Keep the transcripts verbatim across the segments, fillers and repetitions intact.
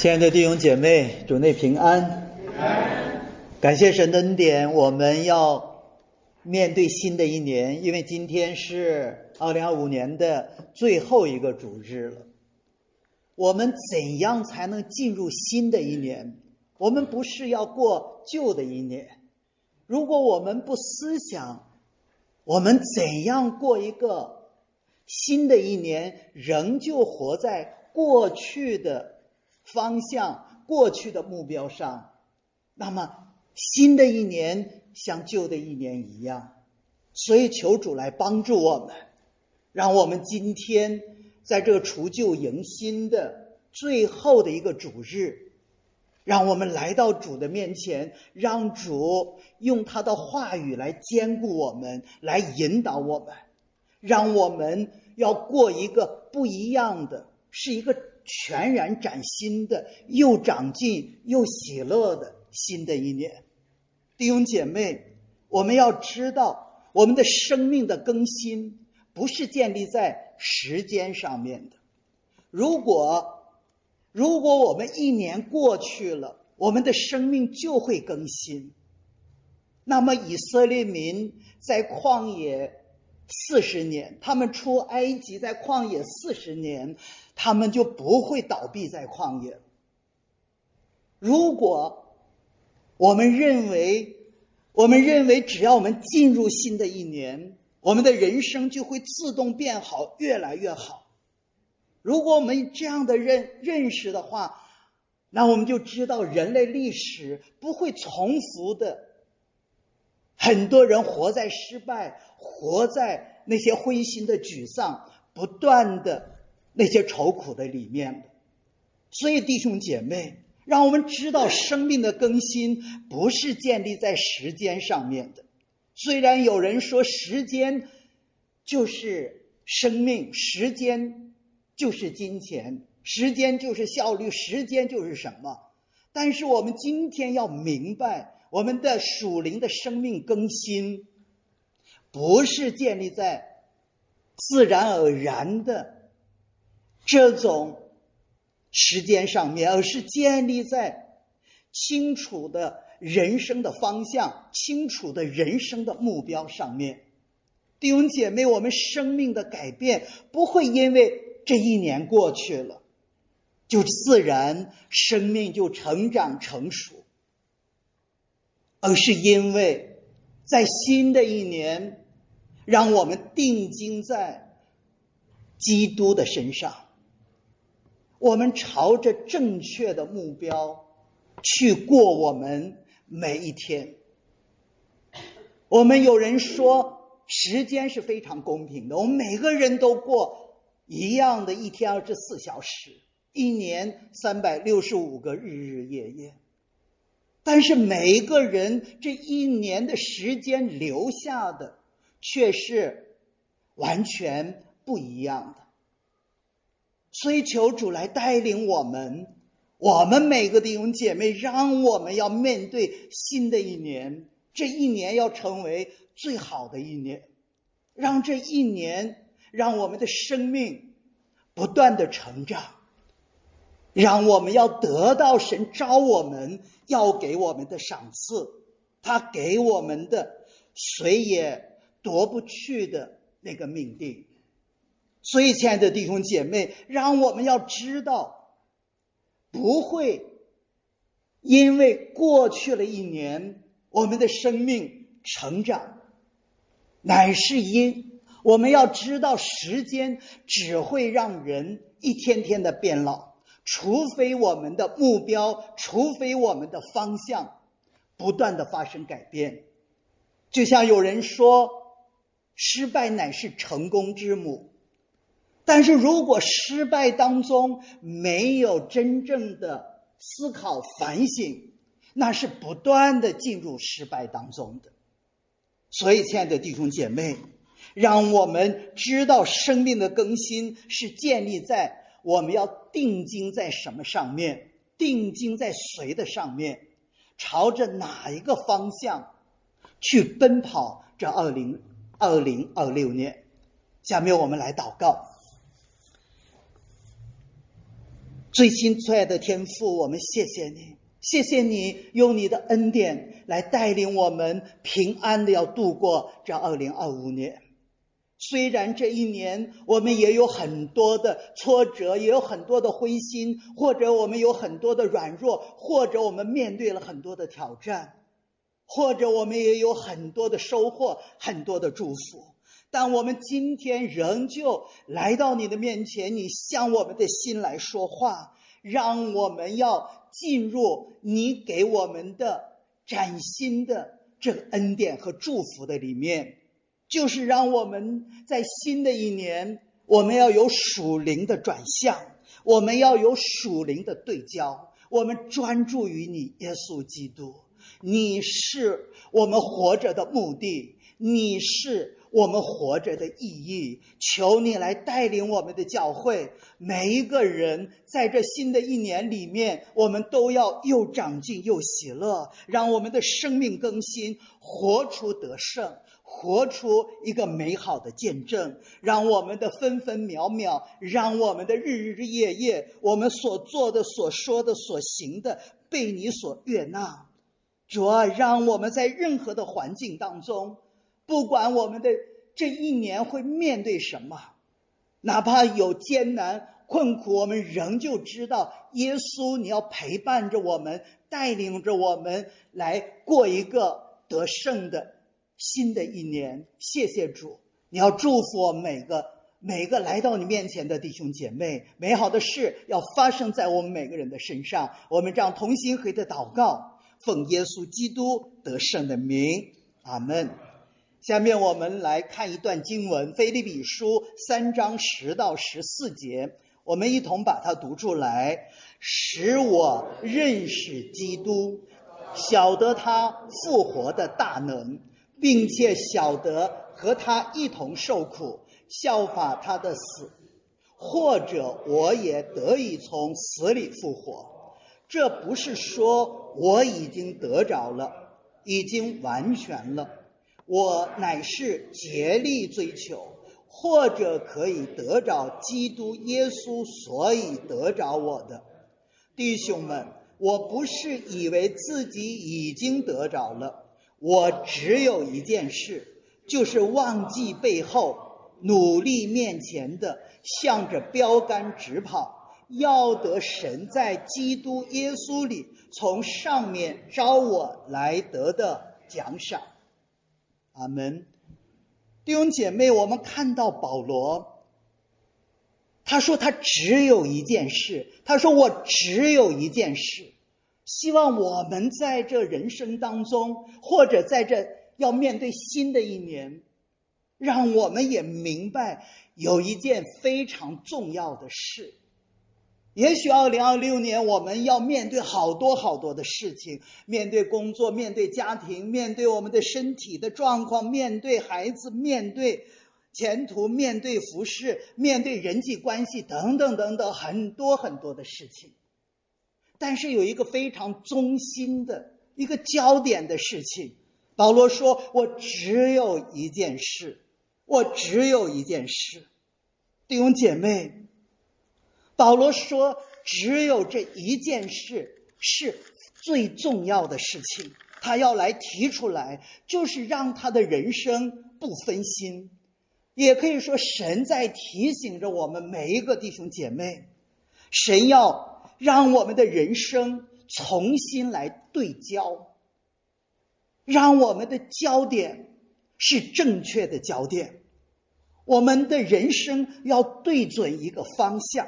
亲爱的弟兄姐妹，主内平安。感谢神的恩典，我们要面对新的一年，因为今天是二零二五年的最后一个主日了。我们怎样才能进入新的一年？我们不是要过旧的一年。如果我们不思想我们怎样过一个新的一年，仍旧活在过去的方向、过去的目标上，那么新的一年像旧的一年一样。所以求主来帮助我们，让我们今天在这个除旧迎新的最后的一个主日，让我们来到主的面前，让主用他的话语来坚固我们，来引导我们，让我们要过一个不一样的，是一个全然崭新的，又长进又喜乐的新的一年。弟兄姐妹，我们要知道，我们的生命的更新不是建立在时间上面的。如果如果我们一年过去了，我们的生命就会更新。那么以色列民在旷野四十年，他们出埃及在旷野四十年，他们就不会倒闭在旷野。如果我们认为我们认为只要我们进入新的一年，我们的人生就会自动变好，越来越好。如果我们这样的认认识的话，那我们就知道人类历史不会重复的。很多人活在失败，活在那些灰心的沮丧，不断的那些愁苦的里面的。所以弟兄姐妹，让我们知道生命的更新不是建立在时间上面的。虽然有人说时间就是生命，时间就是金钱，时间就是效率，时间就是什么？但是我们今天要明白，我们的属灵的生命更新不是建立在自然而然的这种时间上面，而是建立在清楚的人生的方向、清楚的人生的目标上面。弟兄姐妹，我们生命的改变不会因为这一年过去了就自然生命就成长成熟，而是因为在新的一年让我们定睛在基督的身上，我们朝着正确的目标去过我们每一天。我们有人说时间是非常公平的，我们每个人都过一样的一天二十四小时，一年三百六十五个日日夜夜。但是每一个人这一年的时间留下的却是完全不一样的。所以求主来带领我们，我们每个弟兄姐妹，让我们要面对新的一年，这一年要成为最好的一年，让这一年让我们的生命不断的成长，让我们要得到神召我们要给我们的赏赐，他给我们的谁也夺不去的那个命定。所以亲爱的弟兄姐妹，让我们要知道，不会因为过去了一年我们的生命成长，乃是因我们要知道时间只会让人一天天的变老，除非我们的目标，除非我们的方向不断的发生改变。就像有人说，失败乃是成功之母。但是如果失败当中没有真正的思考反省，那是不断的进入失败当中的。所以亲爱的弟兄姐妹，让我们知道生命的更新是建立在我们要定睛在什么上面，定睛在谁的上面，朝着哪一个方向去奔跑这二零二零二六年。下面我们来祷告。 最亲最爱的天父，我们谢谢你，谢谢你用你的恩典来带领我们平安的要度过这二零二五年。虽然这一年我们也有很多的挫折，也有很多的灰心，或者我们有很多的软弱，或者我们面对了很多的挑战，或者我们也有很多的收获，很多的祝福，但我们今天仍旧来到你的面前，你向我们的心来说话，让我们要进入你给我们的崭新的这个恩典和祝福的里面，就是让我们在新的一年，我们要有属灵的转向，我们要有属灵的对焦，我们专注于你耶稣基督，你是我们活着的目的，你是我们活着的意义。求你来带领我们的教会，每一个人在这新的一年里面，我们都要又长进又喜乐，让我们的生命更新，活出得胜，活出一个美好的见证，让我们的分分秒秒，让我们的日日夜夜，我们所做的所说的所行的被你所悦纳。主啊，让我们在任何的环境当中，不管我们的这一年会面对什么，哪怕有艰难困苦，我们仍旧知道耶稣你要陪伴着我们，带领着我们来过一个得胜的新的一年。谢谢主，你要祝福我们每个每个来到你面前的弟兄姐妹，美好的事要发生在我们每个人的身上。我们这样同心合意的祷告，奉耶稣基督得胜的名，阿们。下面我们来看一段经文，腓立比书三章十到十四节，我们一同把它读出来。使我认识基督，晓得他复活的大能，并且晓得和他一同受苦，效法他的死，或者我也得以从死里复活。这不是说我已经得着了，已经完全了，我乃是竭力追求，或者可以得着基督耶稣，所以得着我的。弟兄们，我不是以为自己已经得着了，我只有一件事，就是忘记背后，努力面前的，向着标杆直跑，要得神在基督耶稣里从上面招我来得的奖赏。阿们。弟兄姐妹，我们看到保罗，他说他只有一件事，他说我只有一件事，希望我们在这人生当中，或者在这要面对新的一年，让我们也明白有一件非常重要的事。也许二零二六年我们要面对好多好多的事情，面对工作，面对家庭，面对我们的身体的状况，面对孩子，面对前途，面对服饰，面对人际关系等等等等，很多很多的事情。但是有一个非常中心的一个焦点的事情，保罗说我只有一件事，我只有一件事。弟兄姐妹，保罗说只有这一件事是最重要的事情，他要来提出来，就是让他的人生不分心。也可以说神在提醒着我们每一个弟兄姐妹，神要让我们的人生重新来对焦，让我们的焦点是正确的焦点，我们的人生要对准一个方向，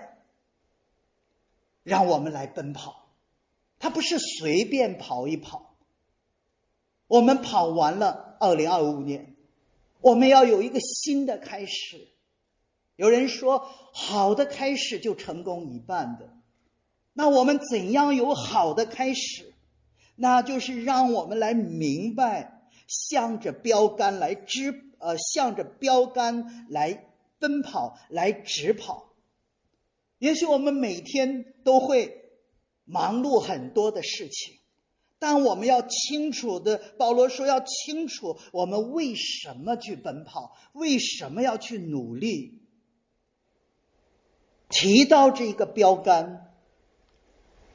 让我们来奔跑。它不是随便跑一跑，我们跑完了二零二五年，我们要有一个新的开始。有人说好的开始就成功一半的，那我们怎样有好的开始？那就是让我们来明白，向着标杆来直呃，向着标杆来奔跑，来直跑。也许我们每天都会忙碌很多的事情，但我们要清楚的，保罗说要清楚我们为什么去奔跑，为什么要去努力。提到这个标杆，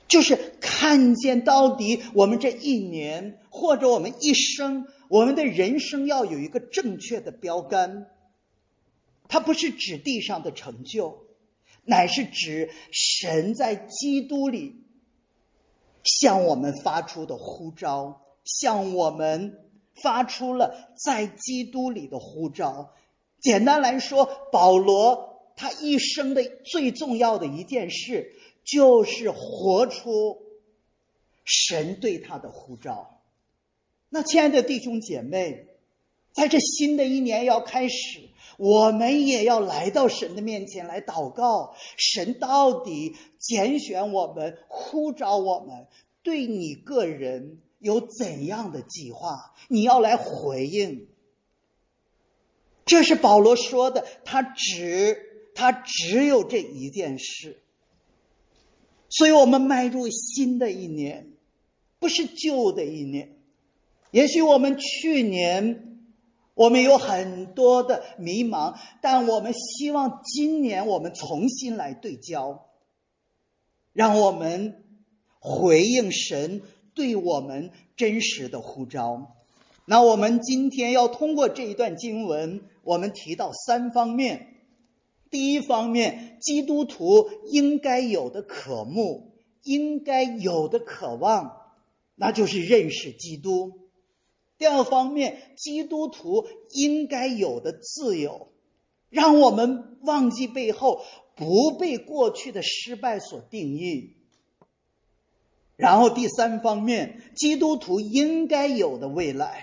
就是看见到底我们这一年或者我们一生，我们的人生要有一个正确的标杆。它不是指地上的成就，乃是指神在基督里向我们发出的呼召，向我们发出了在基督里的呼召。简单来说，保罗他一生的最重要的一件事，就是活出神对他的呼召。那亲爱的弟兄姐妹，在这新的一年要开始，我们也要来到神的面前来祷告，神到底拣选我们，呼召我们，对你个人有怎样的计划，你要来回应。这是保罗说的，他只他只有这一件事。所以我们迈入新的一年，不是旧的一年。也许我们去年我们有很多的迷茫，但我们希望今年我们重新来对焦，让我们回应神对我们真实的呼召。那我们今天要通过这一段经文，我们提到三方面。第一方面，基督徒应该有的渴慕，应该有的渴望，那就是认识基督。第二方面，基督徒应该有的自由，让我们忘记背后，不被过去的失败所定义。然后第三方面，基督徒应该有的未来。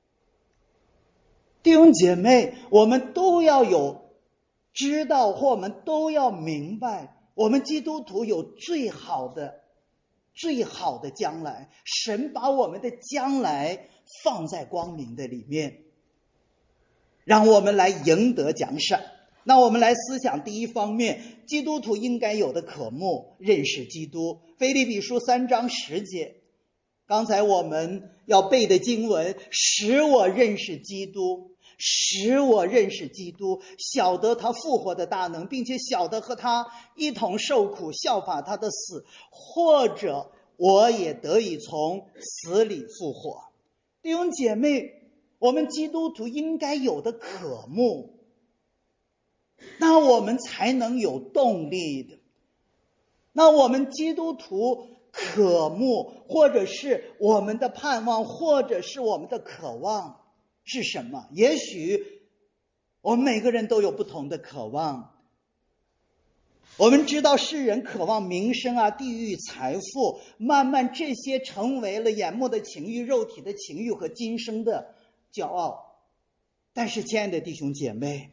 弟兄姐妹，我们都要有知道，或我们都要明白，我们基督徒有最好的最好的将来。神把我们的将来放在光明的里面，让我们来赢得奖赏。那我们来思想第一方面，基督徒应该有的渴慕，认识基督。腓立比书三章十节，刚才我们要背的经文，使我认识基督，使我认识基督，晓得他复活的大能，并且晓得和他一同受苦，效法他的死，或者我也得以从死里复活。弟兄姐妹，我们基督徒应该有的渴慕，那我们才能有动力的。那我们基督徒渴慕，或者是我们的盼望，或者是我们的渴望是什么？也许我们每个人都有不同的渴望。我们知道世人渴望名声啊、地域、财富，慢慢这些成为了眼目的情欲、肉体的情欲和今生的骄傲。但是亲爱的弟兄姐妹，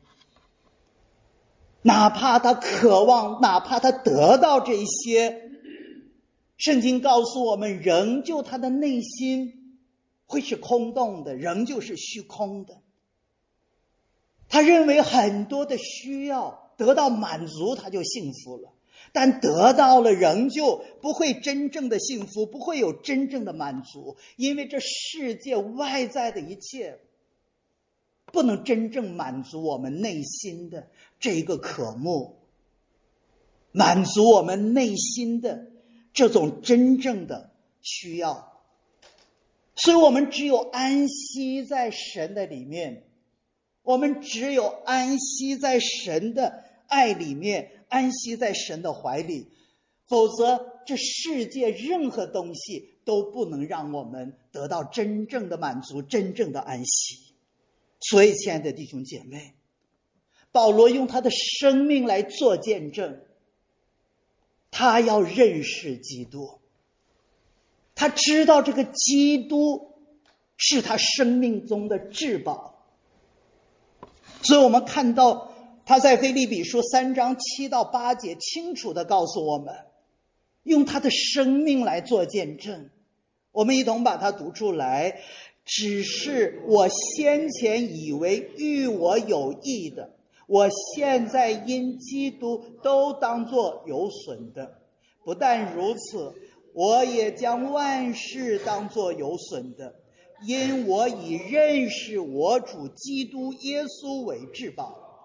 哪怕他渴望，哪怕他得到这些，圣经告诉我们，仍旧他的内心会是空洞的，仍旧是虚空的。他认为很多的需要得到满足，他就幸福了，但得到了仍旧不会真正的幸福，不会有真正的满足，因为这世界外在的一切不能真正满足我们内心的这一个渴慕，满足我们内心的这种真正的需要。所以我们只有安息在神的里面，我们只有安息在神的爱里面，安息在神的怀里，否则这世界任何东西都不能让我们得到真正的满足，真正的安息。所以亲爱的弟兄姐妹，保罗用他的生命来做见证，他要认识基督，他知道这个基督是他生命中的至宝。所以我们看到他在腓立比书三章七到八节清楚地告诉我们，用他的生命来做见证。我们一同把它读出来。只是我先前以为与我有益的，我现在因基督都当作有损的。不但如此，我也将万事当作有损的，因我以认识我主基督耶稣为至宝。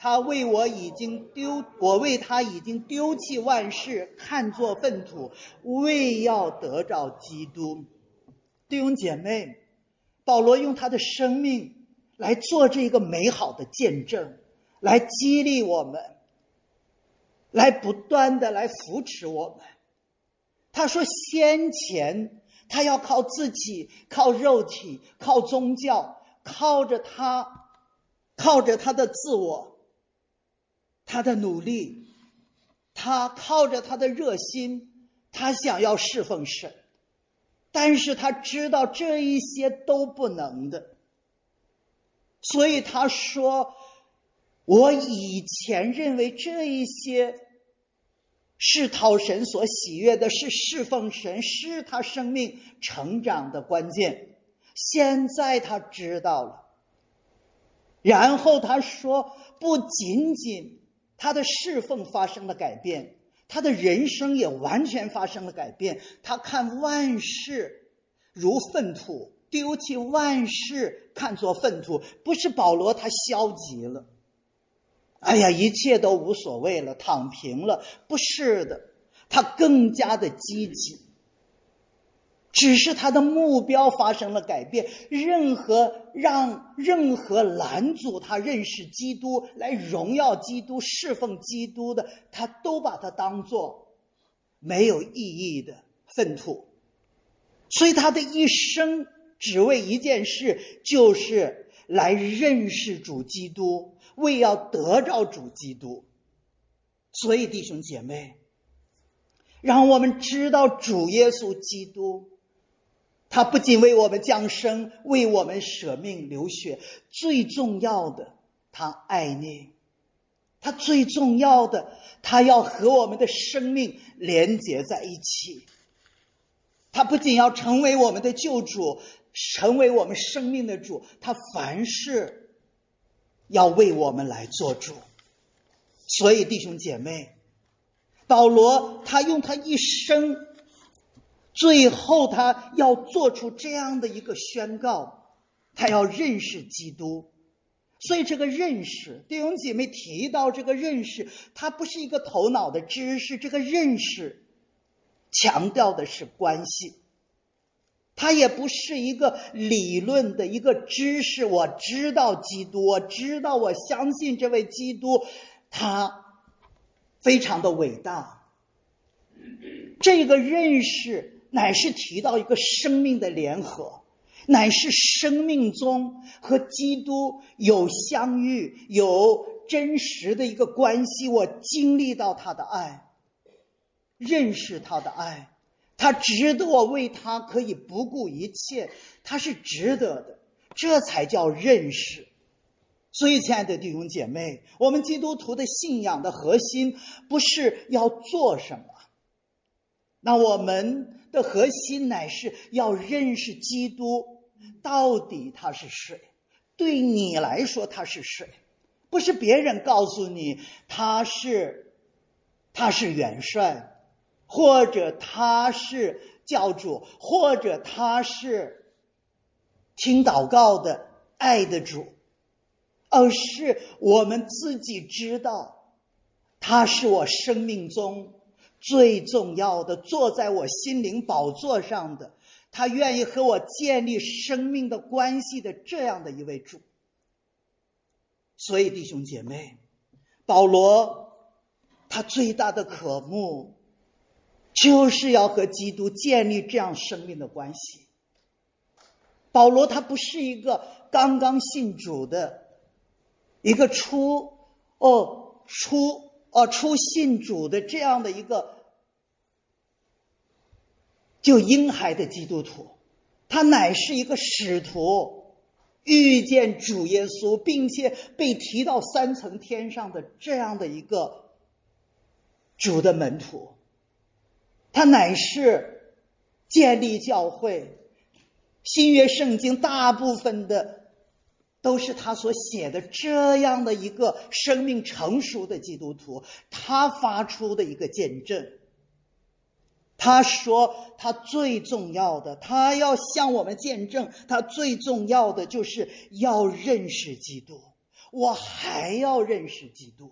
他为我已经丢，我为他已经丢弃万事，看作粪土，为要得着基督。弟兄姐妹，保罗用他的生命来做这个美好的见证，来激励我们，来不断的来扶持我们。他说先前他要靠自己，靠肉体，靠宗教，靠着他靠着他的自我，他的努力，他靠着他的热心，他想要侍奉神，但是他知道这一些都不能的，所以他说我以前认为这一些是讨神所喜悦的，是侍奉神，是他生命成长的关键，现在他知道了。然后他说不仅仅他的侍奉发生了改变，他的人生也完全发生了改变。他看万事如粪土，丢弃万事看作粪土。不是保罗他消极了，哎呀一切都无所谓了，躺平了，不是的，他更加的积极，只是他的目标发生了改变。任何让任何拦阻他认识基督，来荣耀基督，侍奉基督的，他都把它当作没有意义的粪土。所以他的一生只为一件事，就是来认识主基督，为要得着主基督。所以弟兄姐妹，让我们知道主耶稣基督，他不仅为我们降生，为我们舍命流血，最重要的他爱你，他最重要的他要和我们的生命连结在一起。他不仅要成为我们的救主，成为我们生命的主，他凡事要为我们来做主。所以弟兄姐妹，保罗他用他一生，最后他要做出这样的一个宣告，他要认识基督。所以这个认识，弟兄姐妹提到这个认识，它不是一个头脑的知识，这个认识强调的是关系，它也不是一个理论的一个知识，我知道基督，我知道我相信这位基督，他非常的伟大。这个认识乃是提到一个生命的联合，乃是生命中和基督有相遇，有真实的一个关系，我经历到他的爱，认识他的爱，他值得我为他可以不顾一切，他是值得的，这才叫认识。所以亲爱的弟兄姐妹，我们基督徒的信仰的核心不是要做什么，那我们的核心乃是要认识基督到底他是谁，对你来说他是谁，不是别人告诉你他是他是元帅，或者他是教主，或者他是听祷告的爱的主，而是我们自己知道他是我生命中最重要的，坐在我心灵宝座上的，他愿意和我建立生命的关系的这样的一位主。所以弟兄姐妹，保罗他最大的渴慕就是要和基督建立这样生命的关系。保罗他不是一个刚刚信主的一个初哦初哦初信主的这样的一个就婴孩的基督徒，他乃是一个使徒，遇见主耶稣，并且被提到三层天上的这样的一个主的门徒。他乃是建立教会，新约圣经大部分的都是他所写的这样的一个生命成熟的基督徒，他发出的一个见证。他说他最重要的，他要向我们见证，他最重要的就是要认识基督。 我还要认识基督。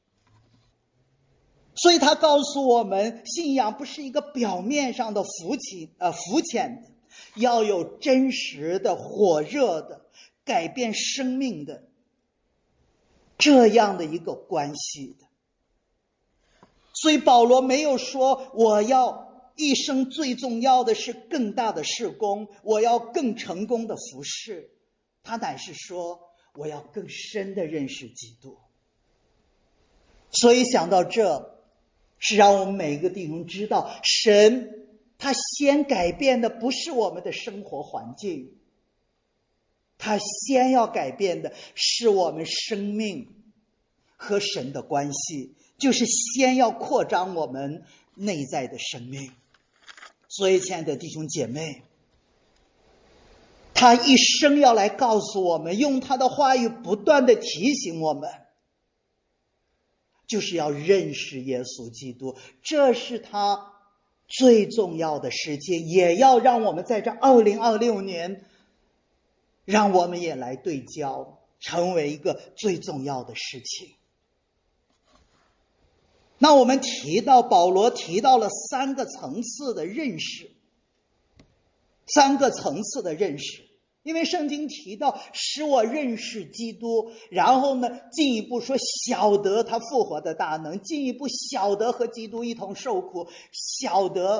所以他告诉我们，信仰不是一个表面上的浮浅呃浮浅的，要有真实的、火热的、改变生命的这样的一个关系的。所以保罗没有说我要一生最重要的是更大的事工，我要更成功的服事，他乃是说我要更深的认识基督。所以想到这，是让我们每一个弟兄知道，神他先改变的不是我们的生活环境，他先要改变的是我们生命和神的关系，就是先要扩张我们内在的生命。所以亲爱的弟兄姐妹，他一生要来告诉我们，用他的话语不断的提醒我们，就是要认识耶稣基督，这是他最重要的事情，也要让我们在这二零二六年，让我们也来对焦，成为一个最重要的事情。那我们提到保罗提到了三个层次的认识，三个层次的认识，因为圣经提到使我认识基督，然后呢进一步说晓得他复活的大能，进一步晓得和基督一同受苦，晓得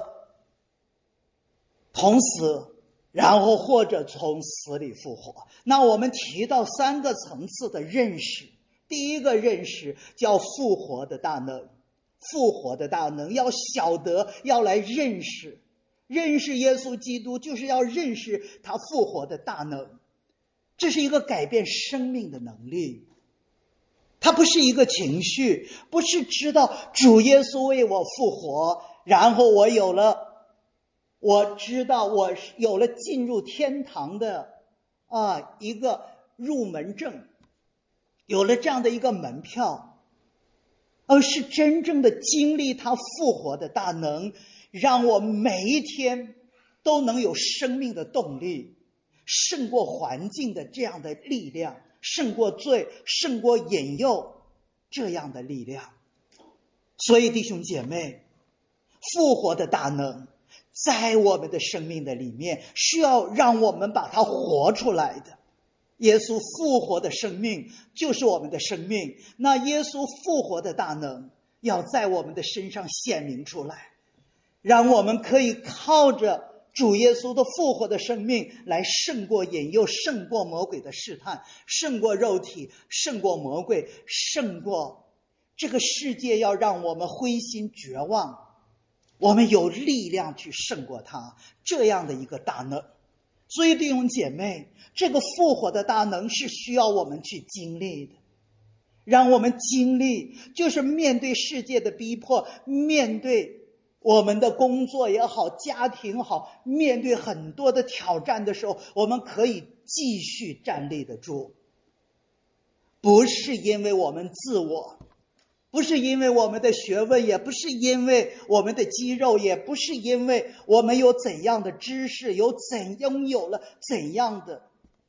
同死，然后或者从死里复活。那我们提到三个层次的认识，第一个认识叫复活的大能，复活的大能要晓得，要来认识，认识耶稣基督就是要认识他复活的大能，这是一个改变生命的能力。它不是一个情绪，不是知道主耶稣为我复活，然后我有了，我知道我有了进入天堂的啊一个入门证，有了这样的一个门票，而是真正的经历他复活的大能，让我每一天都能有生命的动力，胜过环境的这样的力量，胜过罪，胜过引诱这样的力量。所以弟兄姐妹，复活的大能在我们的生命的里面，需要让我们把它活出来的。耶稣复活的生命就是我们的生命，那耶稣复活的大能要在我们的身上显明出来，让我们可以靠着主耶稣的复活的生命来胜过引诱，胜过魔鬼的试探，胜过肉体，胜过魔鬼，胜过这个世界要让我们灰心绝望，我们有力量去胜过它，这样的一个大能。所以弟兄姐妹，这个复活的大能是需要我们去经历的，让我们经历，就是面对世界的逼迫，面对我们的工作也好，家庭好，面对很多的挑战的时候，我们可以继续站立得住。不是因为我们自我，不是因为我们的学问，也不是因为我们的肌肉，也不是因为我们有怎样的知识，有怎拥有了怎样的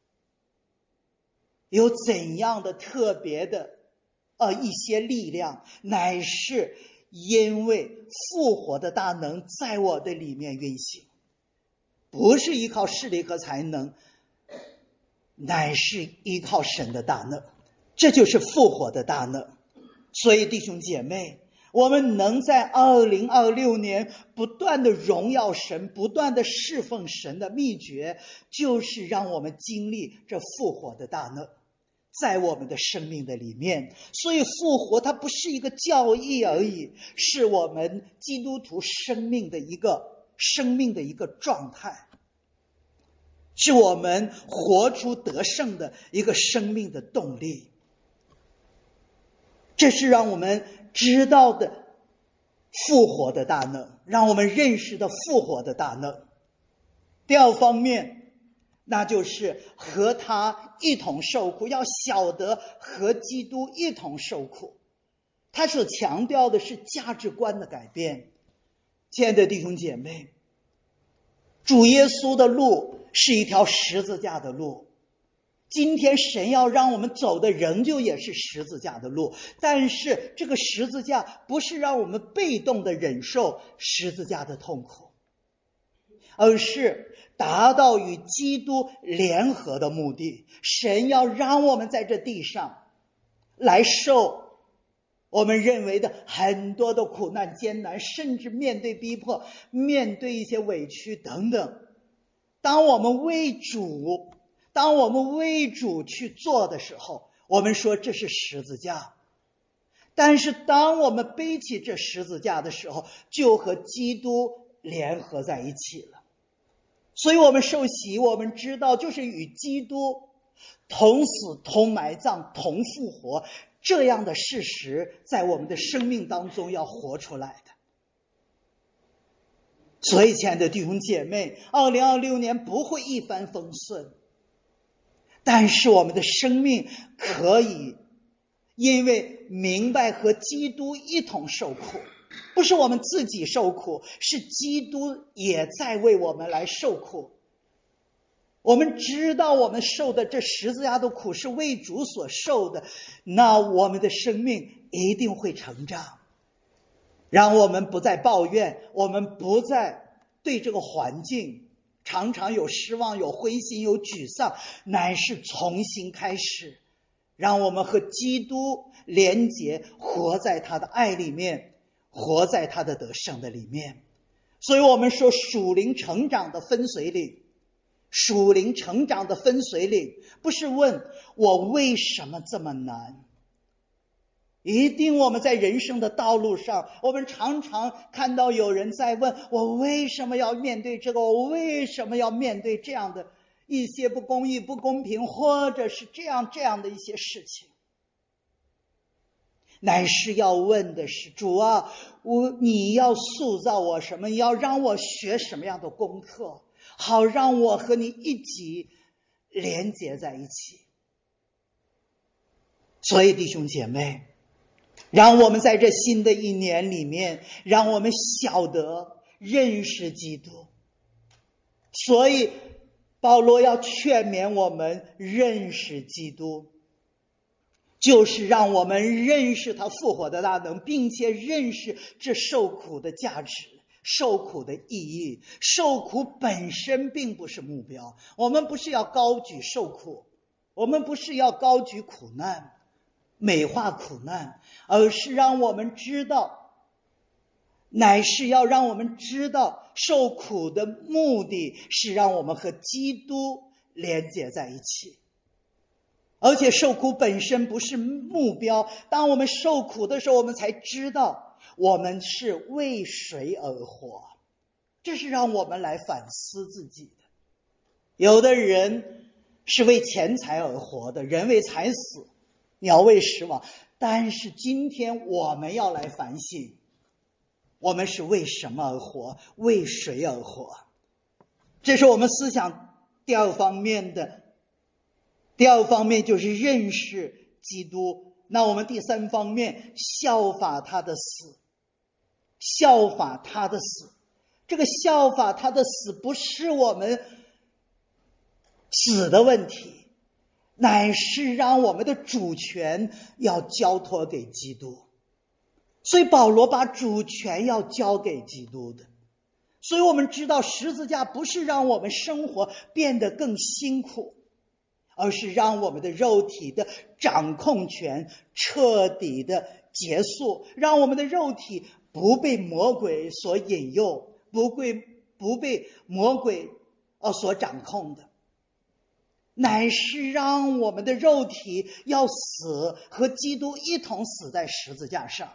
有怎样的特别的呃一些力量，乃是因为复活的大能在我的里面运行，不是依靠势力和才能，乃是依靠神的大能，这就是复活的大能。所以弟兄姐妹，我们能在二零二六年不断的荣耀神，不断的侍奉神的秘诀，就是让我们经历这复活的大能在我们的生命的里面。所以复活它不是一个教义而已，是我们基督徒生命的一个生命的一个状态，是我们活出得胜的一个生命的动力。这是让我们知道的复活的大能，让我们认识的复活的大能。第二方面，那就是和他一同受苦，要晓得和基督一同受苦。他所强调的是价值观的改变。亲爱的弟兄姐妹，主耶稣的路是一条十字架的路， 今天神要让我们走的仍旧也是十字架的路，但是这个十字架不是让我们被动的忍受十字架的痛苦，而是达到与基督联合的目的。神要让我们在这地上来受我们认为的很多的苦难艰难，甚至面对逼迫，面对一些委屈等等。当我们为主当我们为主去做的时候，我们说这是十字架。但是当我们背起这十字架的时候，就和基督联合在一起了。所以我们受洗，我们知道就是与基督同死同埋葬同复活，这样的事实在我们的生命当中要活出来的。所以亲爱的弟兄姐妹，二零二六年不会一帆风顺，但是我们的生命可以因为明白和基督一同受苦，不是我们自己受苦，是基督也在为我们来受苦。我们知道我们受的这十字架的苦是为主所受的，那我们的生命一定会成长，让我们不再抱怨，我们不再对这个环境常常有失望，有灰心，有沮丧，乃是重新开始，让我们和基督连结，活在他的爱里面，活在他的得胜的里面。所以我们说属灵成长的分水岭，属灵成长的分水岭不是问我为什么这么难，一定我们在人生的道路上，我们常常看到有人在问我为什么要面对这个，我为什么要面对这样的一些不公义不公平，或者是这样这样的一些事情。乃是要问的是，主啊，我你要塑造我什么，你要让我学什么样的功课，好让我和你一起连结在一起。所以弟兄姐妹，让我们在这新的一年里面，让我们晓得认识基督。所以保罗要劝勉我们认识基督，就是让我们认识他复活的大能，并且认识这受苦的价值，受苦的意义。受苦本身并不是目标，我们不是要高举受苦，我们不是要高举苦难，美化苦难，而是让我们知道，乃是要让我们知道受苦的目的是让我们和基督连接在一起。而且受苦本身不是目标，当我们受苦的时候，我们才知道我们是为谁而活。这是让我们来反思自己的。有的人是为钱财而活的，人为财死，鸟为食亡。但是今天我们要来反省，我们是为什么而活，为谁而活。这是我们思想第二方面的。第二方面就是认识基督。那我们第三方面，效法他的死。效法他的死，这个效法他的死不是我们死的问题，乃是让我们的主权要交托给基督。所以保罗把主权要交给基督的。所以我们知道十字架不是让我们生活变得更辛苦，而是让我们的肉体的掌控权彻底的结束，让我们的肉体不被魔鬼所引诱，不被不被魔鬼呃所掌控的，乃是让我们的肉体要死，和基督一同死在十字架上，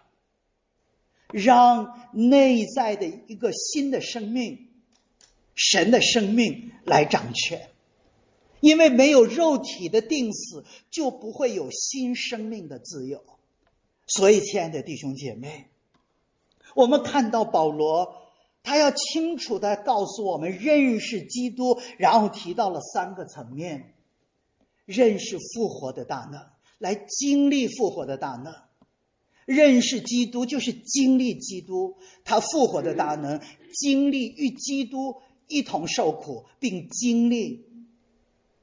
让内在的一个新的生命，神的生命来掌权。因为没有肉体的定死，就不会有新生命的自由。所以亲爱的弟兄姐妹，我们看到保罗他要清楚地告诉我们认识基督，然后提到了三个层面：认识复活的大能，来经历复活的大能。认识基督就是经历基督他复活的大能，经历与基督一同受苦，并经历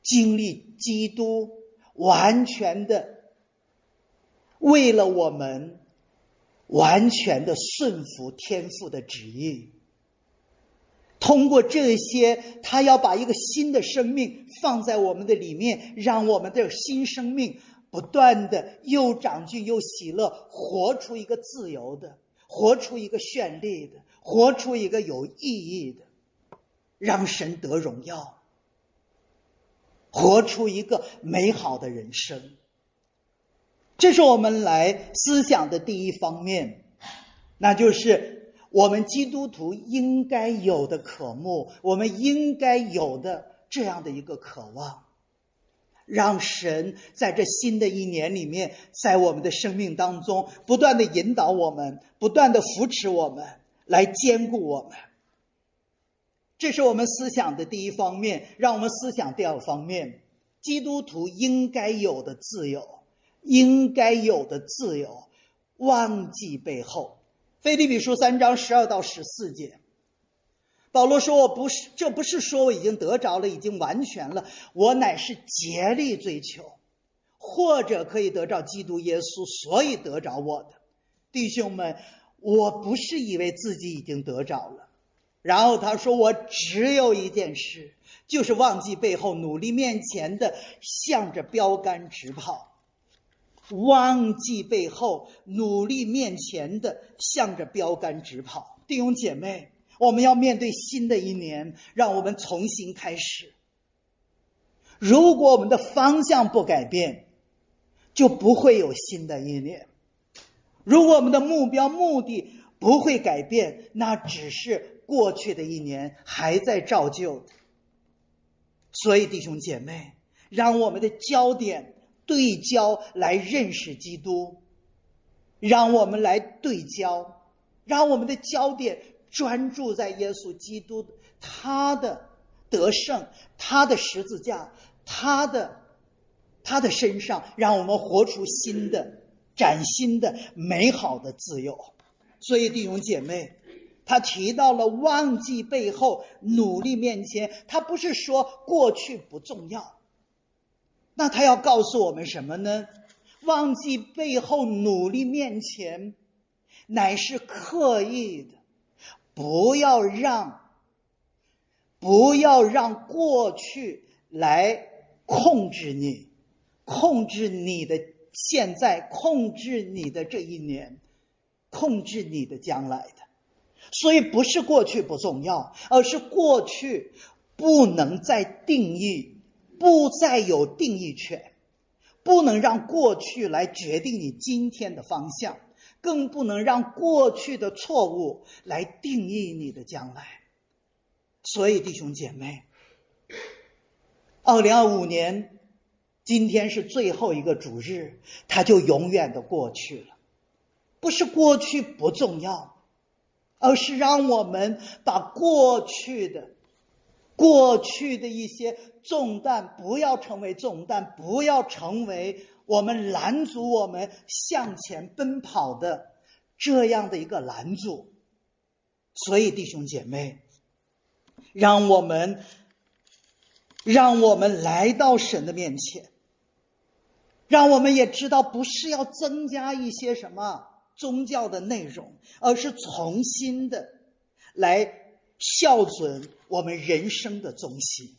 经历基督完全的为了我们完全的顺服天父的旨意。通过这些，他要把一个新的生命放在我们的里面，让我们的新生命不断的又长进又喜乐，活出一个自由的，活出一个绚丽的，活出一个有意义的，让神得荣耀，活出一个美好的人生。这是我们来思想的第一方面，那就是我们基督徒应该有的渴慕，我们应该有的这样的一个渴望，让神在这新的一年里面，在我们的生命当中不断的引导我们，不断的扶持我们，来兼顾我们。这是我们思想的第一方面。让我们思想第二方面，基督徒应该有的自由，应该有的自由，忘记背后。腓立比书三章十二到十四节，保罗说，我不是，这不是说我已经得着了，已经完全了，我乃是竭力追求，或者可以得着基督耶稣，所以得着我的。弟兄们，我不是以为自己已经得着了。然后他说，我只有一件事，就是忘记背后，努力面前的，向着标杆直跑。忘记背后，努力面前的，向着标杆直跑。弟兄姐妹，我们要面对新的一年，让我们重新开始。如果我们的方向不改变，就不会有新的一年。如果我们的目标目的不会改变，那只是过去的一年还在照旧。所以弟兄姐妹，让我们的焦点对焦来认识基督，让我们来对焦，让我们的焦点专注在耶稣基督他的得胜，他的十字架，他的他的身上，让我们活出新的崭新的美好的自由。所以弟兄姐妹，他提到了忘记背后，努力面前，他不是说过去不重要，那他要告诉我们什么呢？忘记背后，努力面前，乃是刻意的，不要让不要让过去来控制你，控制你的现在，控制你的这一年，控制你的将来的。所以不是过去不重要，而是过去不能再定义，不再有定义权，不能让过去来决定你今天的方向，更不能让过去的错误来定义你的将来。所以弟兄姐妹，二零二五年今天是最后一个主日，它就永远的过去了。不是过去不重要，而是让我们把过去的过去的一些重担不要成为重担，不要成为我们拦阻我们向前奔跑的这样的一个拦阻。所以弟兄姐妹，让我们让我们来到神的面前，让我们也知道不是要增加一些什么宗教的内容，而是重新的来校准我们人生的中心。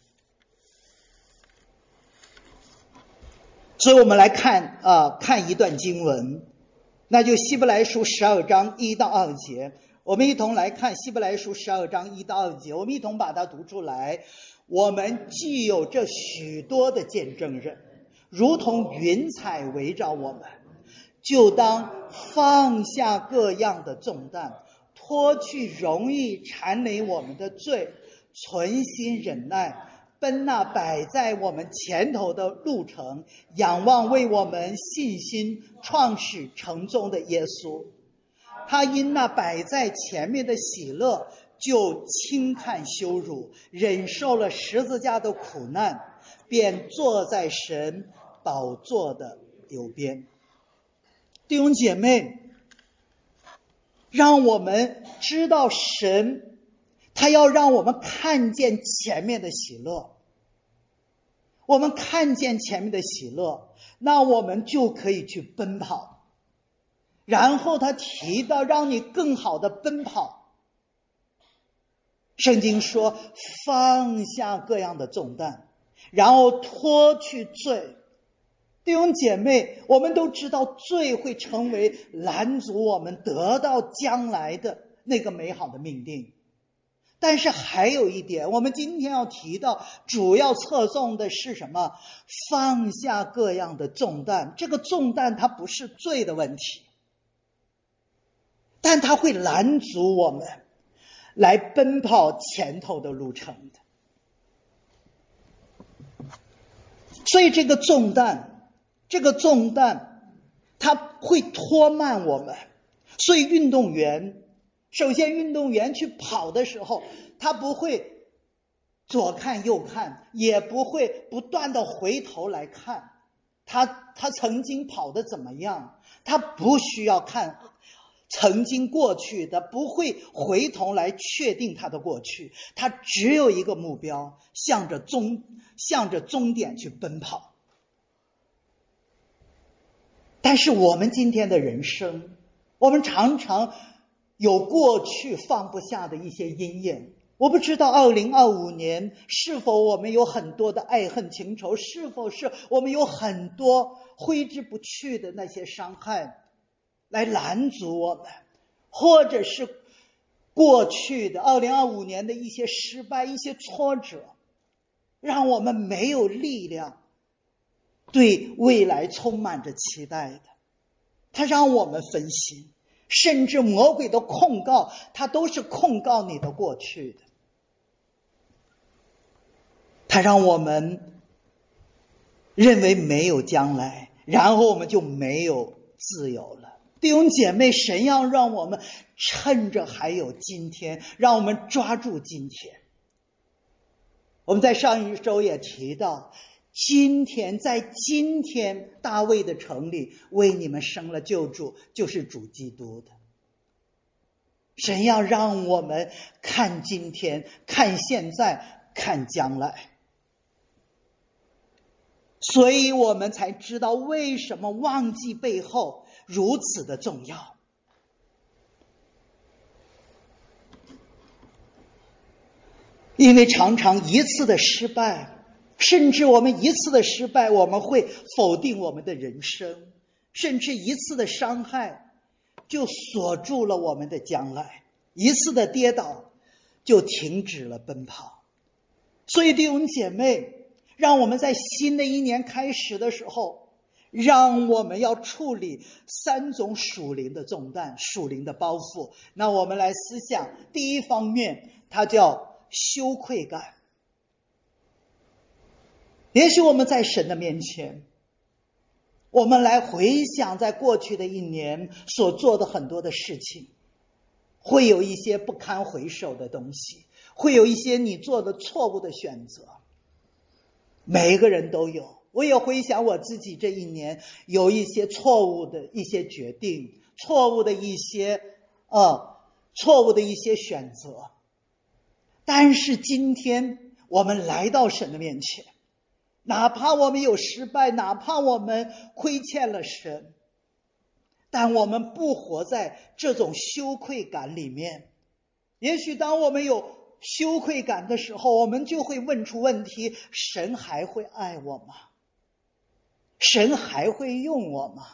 所以我们来看啊、呃，看一段经文，那就希伯来书十二章一到二节。我们一同来看希伯来书十二章一到二节，我们一同把它读出来。我们既有这许多的见证人，如同云彩围绕我们，就当放下各样的重担，脱去容易缠累我们的罪，存心忍耐，奔那摆在我们前头的路程，仰望为我们信心创始成终的耶稣。他因那摆在前面的喜乐，就轻看羞辱，忍受了十字架的苦难，便坐在神宝座的右边。弟兄姐妹，让我们知道神他要让我们看见前面的喜乐。 我们看见前面的喜乐，那我们就可以去奔跑。然后他提到让你更好的奔跑，圣经说放下各样的重担，然后脱去罪。弟兄姐妹，我们都知道罪会成为拦阻我们得到将来的那个美好的命定。但是还有一点，我们今天要提到主要侧重的是什么？放下各样的重担。这个重担它不是罪的问题，但它会拦阻我们来奔跑前头的路程的。所以这个重担，这个重担它会拖慢我们。所以运动员，首先运动员去跑的时候，他不会左看右看，也不会不断的回头来看他他曾经跑得怎么样，他不需要看曾经过去的，不会回头来确定他的过去，他只有一个目标，向着终向着终点去奔跑。但是我们今天的人生，我们常常有过去放不下的一些阴影。我不知道二零二五年是否我们有很多的爱恨情仇，是否是我们有很多挥之不去的那些伤害来拦阻我们，或者是过去的二零二五年的一些失败，一些挫折，让我们没有力量对未来充满着期待的。它让我们分心，甚至魔鬼的控告，它都是控告你的过去的。它让我们认为没有将来，然后我们就没有自由了。弟兄姐妹，神要让我们趁着还有今天，让我们抓住今天。我们在上一周也提到，今天在今天大卫的城里为你们生了救主，就是主基督的。神要让我们看今天，看现在，看将来。所以我们才知道为什么忘记背后如此的重要。因为常常一次的失败，甚至我们一次的失败，我们会否定我们的人生，甚至一次的伤害就锁住了我们的将来，一次的跌倒就停止了奔跑。所以弟兄姐妹，让我们在新的一年开始的时候，让我们要处理三种属灵的重担，属灵的包袱。那我们来思想，第一方面，它叫羞愧感。也许我们在神的面前，我们来回想在过去的一年所做的很多的事情，会有一些不堪回首的东西，会有一些你做的错误的选择，每一个人都有。我也回想我自己这一年有一些错误的一些决定，错误的一些呃错误的一些选择。但是今天我们来到神的面前，哪怕我们有失败，哪怕我们亏欠了神，但我们不活在这种羞愧感里面。也许当我们有羞愧感的时候，我们就会问出问题：神还会爱我吗？神还会用我吗？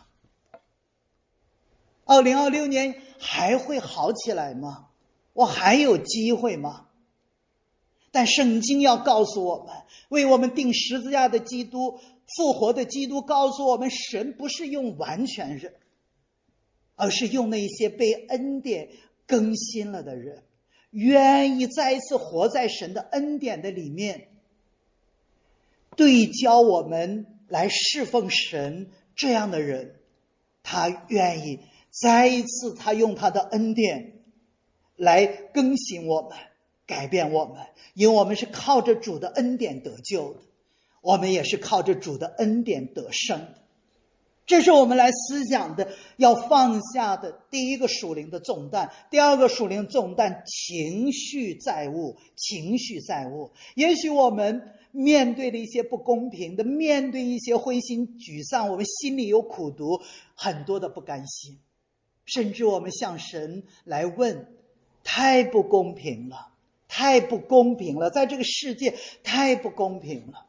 二零二六年还会好起来吗？我还有机会吗？但圣经要告诉我们，为我们钉十字架的基督，复活的基督告诉我们，神不是用完全人，而是用那些被恩典更新了的人，愿意再一次活在神的恩典的里面，对焦我们来侍奉神。这样的人，他愿意再一次他用他的恩典来更新我们，改变我们。因为我们是靠着主的恩典得救的，我们也是靠着主的恩典得胜的。 这是我们来思想的要放下的第一个属灵的重担。第二个属灵重担，情绪债务，情绪债务。也许我们面对的一些不公平的，面对一些灰心沮丧，我们心里有苦毒，很多的不甘心，甚至我们向神来问，太不公平了，太不公平了，在这个世界太不公平了。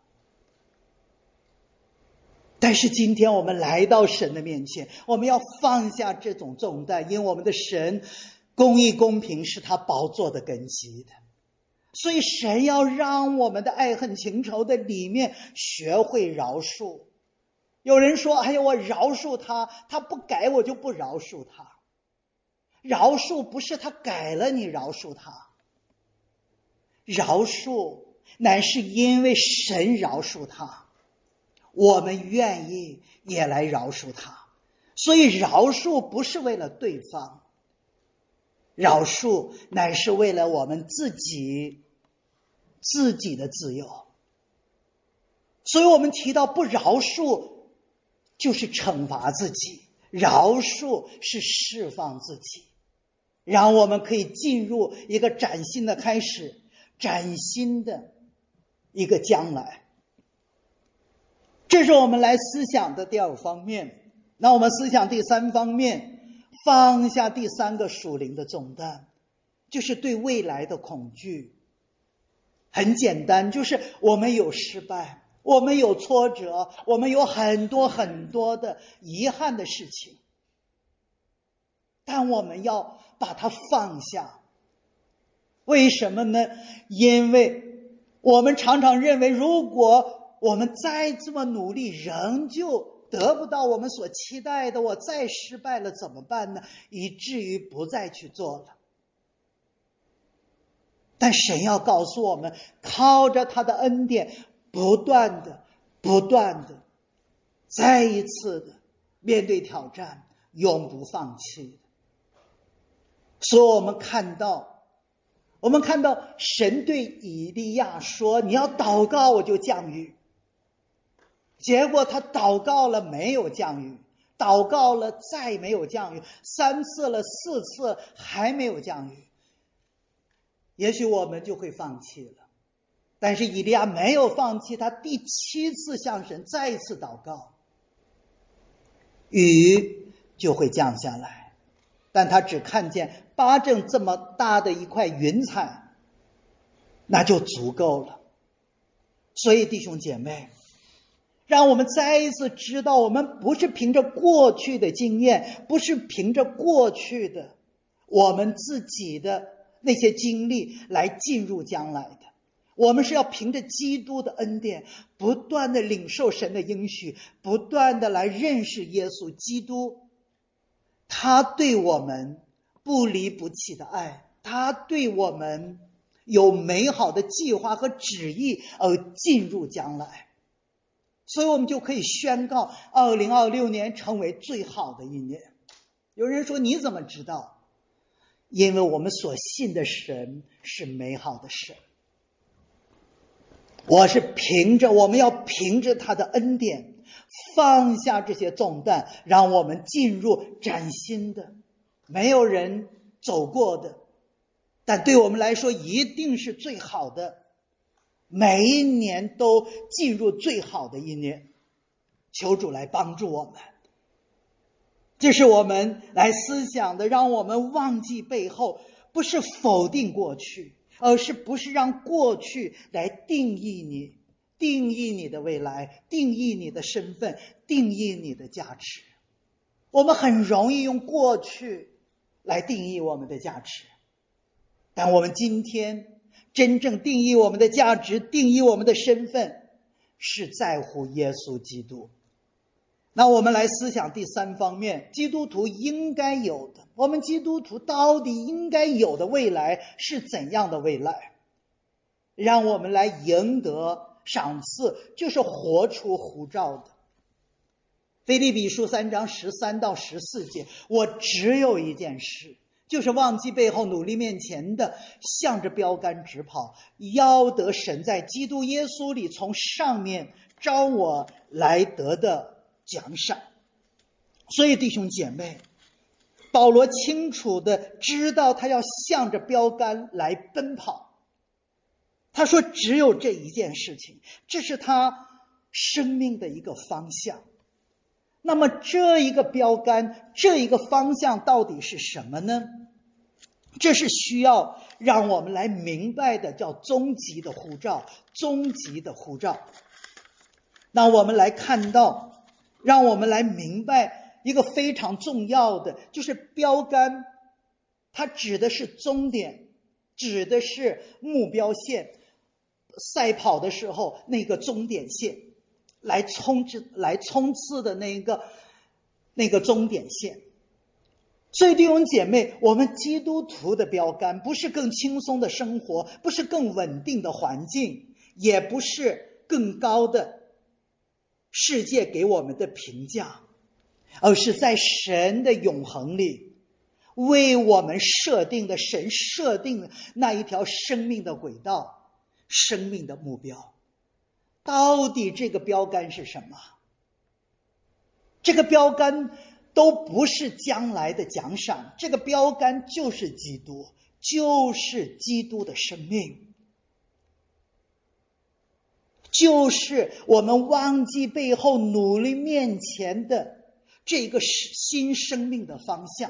但是今天我们来到神的面前，我们要放下这种重担，因为我们的神公义公平是他宝座的根基的。所以神要让我们的爱恨情仇的里面学会饶恕。有人说，哎呀，我饶恕他，他不改我就不饶恕他。饶恕不是他改了你饶恕他，饶恕乃是因为神饶恕他，我们愿意也来饶恕他。所以饶恕不是为了对方，饶恕乃是为了我们自己自己的自由。所以我们提到不饶恕就是惩罚自己，饶恕是释放自己，让我们可以进入一个崭新的开始，崭新的一个将来。这是我们来思想的第二方面。那我们思想第三方面，放下第三个属灵的重担，就是对未来的恐惧。很简单，就是我们有失败，我们有挫折，我们有很多很多的遗憾的事情，但我们要把它放下。为什么呢？因为我们常常认为，如果我们再这么努力，仍旧得不到我们所期待的，我再失败了怎么办呢？以至于不再去做了。但神要告诉我们，靠着他的恩典，不断的不断的再一次的面对挑战，永不放弃的。所以我们看到我们看到神对以利亚说，你要祷告我就降雨。结果他祷告了没有降雨，祷告了再没有降雨，三次了四次还没有降雨。也许我们就会放弃了，但是以利亚没有放弃，他第七次向神再一次祷告，雨就会降下来。但他只看见巴正这么大的一块云彩，那就足够了。所以弟兄姐妹，让我们再一次知道，我们不是凭着过去的经验，不是凭着过去的我们自己的那些经历来进入将来的，我们是要凭着基督的恩典，不断的领受神的应许，不断的来认识耶稣基督，他对我们不离不弃的爱，他对我们有美好的计划和旨意而进入将来。所以我们就可以宣告二零二六年成为最好的一年。有人说，你怎么知道？因为我们所信的神是美好的神。我是凭着我们要凭着他的恩典，放下这些重担，让我们进入崭新的没有人走过的，但对我们来说一定是最好的，每一年都进入最好的一年。求主来帮助我们。这是我们来思想的，让我们忘记背后，不是否定过去，而是不是让过去来定义你，定义你的未来，定义你的身份，定义你的价值。我们很容易用过去来定义我们的价值，但我们今天真正定义我们的价值，定义我们的身份，是在乎耶稣基督。那我们来思想第三方面，基督徒应该有的，我们基督徒到底应该有的未来是怎样的未来？让我们来赢得赏赐，就是活出呼召的。腓立比书三章十三到十四节，我只有一件事，就是忘记背后，努力面前的，向着标杆直跑，要得神在基督耶稣里从上面招我来得的奖赏。 所以弟兄姐妹，保罗清楚的知道他要向着标杆来奔跑。他说只有这一件事情，这是他生命的一个方向。那么这一个标杆，这一个方向到底是什么呢？这是需要让我们来明白的，叫终极的呼召，终极的呼召。那我们来看到，让我们来明白一个非常重要的，就是标杆，它指的是终点，指的是目标线，赛跑的时候那个终点线，来冲刺来冲刺的那个那个终点线。所以弟兄姐妹，我们基督徒的标杆不是更轻松的生活，不是更稳定的环境，也不是更高的世界给我们的评价，而是在神的永恒里为我们设定的，神设定的那一条生命的轨道，生命的目标。到底这个标杆是什么？这个标杆都不是将来的奖赏，这个标杆就是基督，就是基督的生命，就是我们忘记背后努力面前的这个新生命的方向，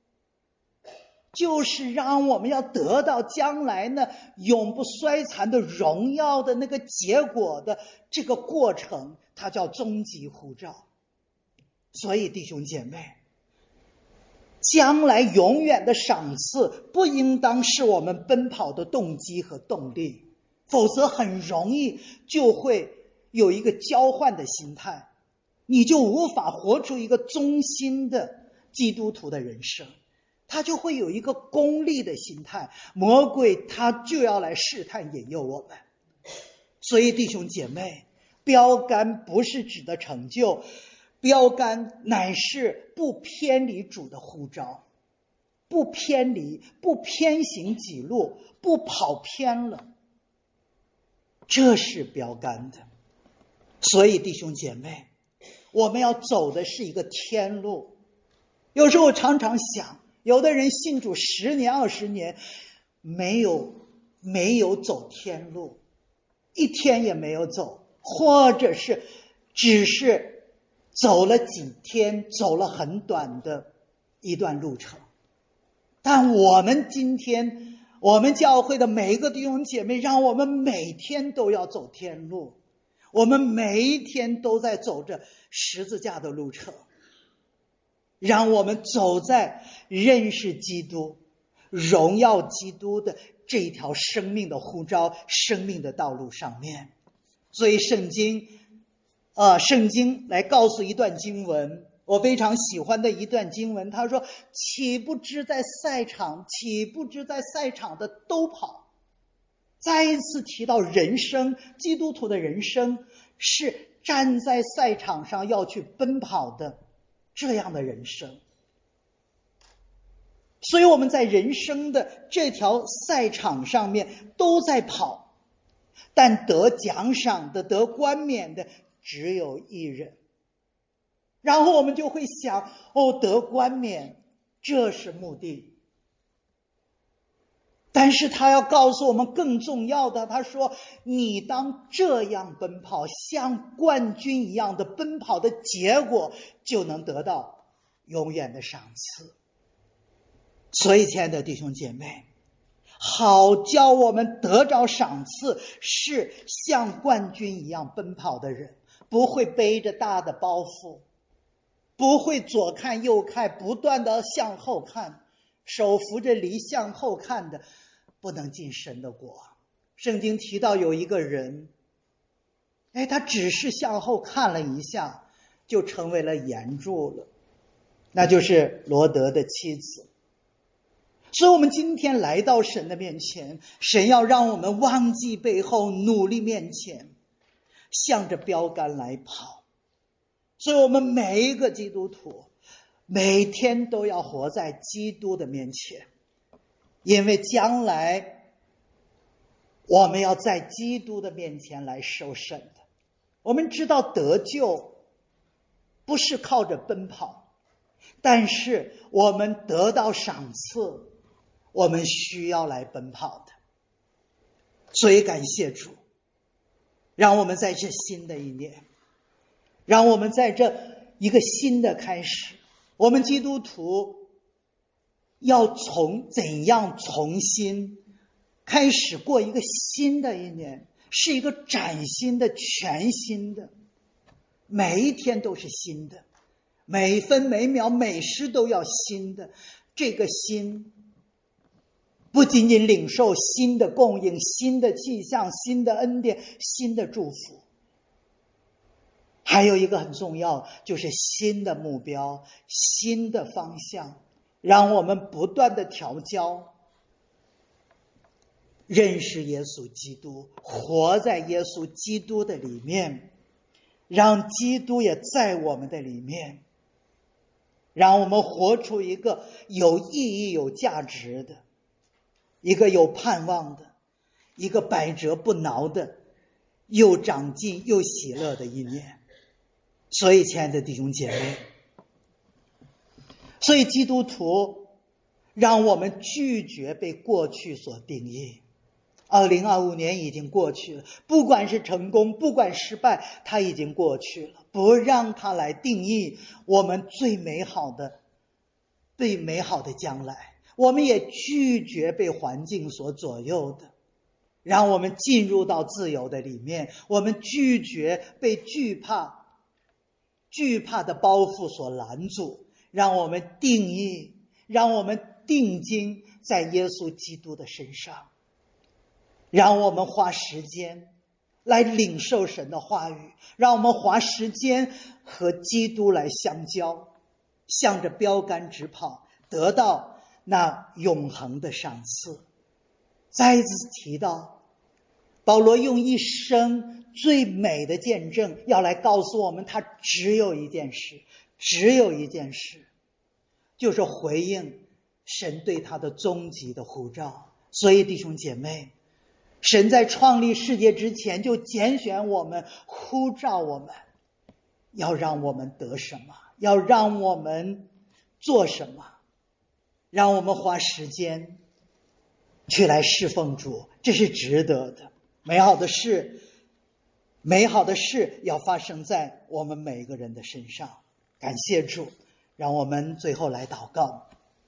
就是让我们要得到将来呢永不衰残的荣耀的那个结果的这个过程，它叫终极呼召。所以弟兄姐妹，将来永远的赏赐不应当是我们奔跑的动机和动力，否则很容易就会有一个交换的心态，你就无法活出一个忠心的基督徒的人生，他就会有一个功利的心态，魔鬼他就要来试探引诱我们。所以弟兄姐妹，标杆不是指的成就，标杆乃是不偏离主的呼召，不偏离，不偏行己路，不跑偏了，这是标杆的。所以弟兄姐妹，我们要走的是一个天路。有时候我常常想，有的人信主十年二十年，没有没有走天路，一天也没有走，或者是只是走了几天，走了很短的一段路程。但我们今天，我们教会的每一个弟兄姐妹，让我们每天都要走天路，我们每一天都在走着十字架的路程，让我们走在认识基督、荣耀基督的这一条生命的呼召、生命的道路上面。所以圣经呃，圣经来告诉一段经文，我非常喜欢的一段经文，他说，岂不知在赛场，岂不知在赛场的都跑。再一次提到人生，基督徒的人生是站在赛场上要去奔跑的这样的人生。所以我们在人生的这条赛场上面都在跑，但得奖赏的、得冠冕的只有一人。然后我们就会想，哦，得冠冕，这是目的。但是他要告诉我们更重要的，他说，你当这样奔跑，像冠军一样的奔跑的结果，就能得到永远的赏赐。所以亲爱的弟兄姐妹，好叫我们得着赏赐，是像冠军一样奔跑的人，不会背着大的包袱，不会左看右看，不断的向后看，手扶着犁向后看的，不能进神的国。圣经提到有一个人，哎，他只是向后看了一下，就成为了岩柱了，那就是罗德的妻子。所以我们今天来到神的面前，神要让我们忘记背后，努力面前，向着标杆来跑。所以我们每一个基督徒每天都要活在基督的面前，因为将来我们要在基督的面前来受审的。我们知道得救不是靠着奔跑， 但是我们得到赏赐，我们需要来奔跑的。所以感谢主，让我们在这新的一年，让我们在这一个新的开始，我们基督徒要从怎样重新开始过一个新的一年，是一个崭新的、全新的，每一天都是新的，每分每秒每时都要新的。这个新不仅仅领受新的供应、新的气象、新的恩典、新的祝福，还有一个很重要，就是新的目标、新的方向，让我们不断的调教，认识耶稣基督，活在耶稣基督的里面，让基督也在我们的里面，让我们活出一个有意义、有价值的，一个有盼望的，一个百折不挠的，又长进又喜乐的一年。所以亲爱的弟兄姐妹，所以基督徒让我们拒绝被过去所定义。二零二五年已经过去了，不管是成功不管失败，它已经过去了，不让它来定义我们最美好的最美好的将来。我们也拒绝被环境所左右的，让我们进入到自由的里面。我们拒绝被惧怕惧怕的包袱所拦阻，让我们定义让我们定睛在耶稣基督的身上，让我们花时间来领受神的话语，让我们花时间和基督来相交，向着标杆直跑，得到那永恒的赏赐。再一次提到，保罗用一生最美的见证要来告诉我们，他只有一件事，只有一件事，就是回应神对他的终极的呼召。所以弟兄姐妹，神在创立世界之前就拣选我们，呼召我们，要让我们得什么，要让我们做什么，让我们花时间去来侍奉主，这是值得的。美好的事美好的事要发生在我们每个人的身上。感谢主，让我们最后来祷告。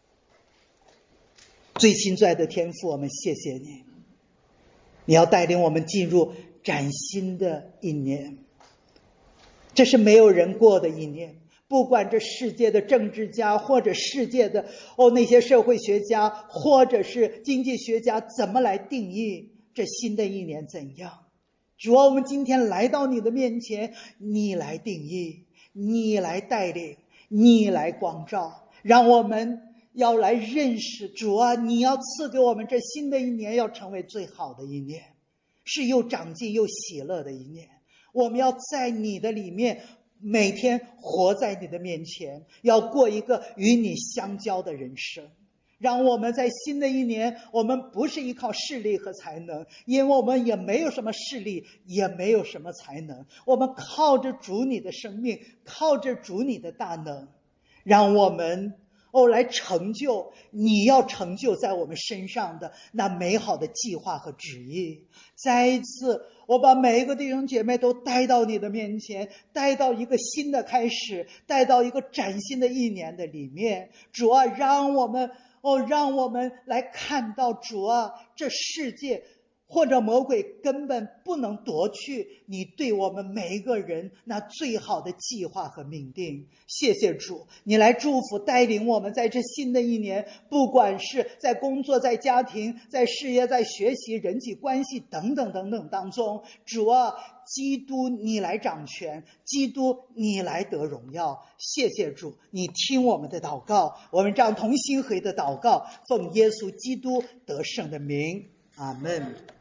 最亲爱的天父，我们谢谢你，你要带领我们进入崭新的一年，这是没有人过的一年。不管这世界的政治家，或者世界的哦那些社会学家，或者是经济学家怎么来定义这新的一年怎样，主啊，我们今天来到你的面前，你来定义，你来带领，你来光照，让我们要来认识主啊，你要赐给我们这新的一年要成为最好的一年，是又长进又喜乐的一年。我们要在你的里面每天活在你的面前，要过一个与你相交的人生。让我们在新的一年，我们不是依靠势力和才能，因为我们也没有什么势力，也没有什么才能，我们靠着主你的生命，靠着主你的大能，让我们哦来成就你要成就在我们身上的那美好的计划和旨意。再一次，我把每一个弟兄姐妹都带到你的面前，带到一个新的开始，带到一个崭新的一年的里面。主啊，让我们哦，让我们来看到主啊，这世界或者魔鬼根本不能夺去你对我们每一个人那最好的计划和命定。谢谢主，你来祝福带领我们在这新的一年，不管是在工作、在家庭、在事业、在学习、人际关系等等等等当中，主啊，基督你来掌权，基督你来得荣耀。谢谢主，你听我们的祷告，我们这样同心合意的祷告，奉耶稣基督得胜的名，阿们。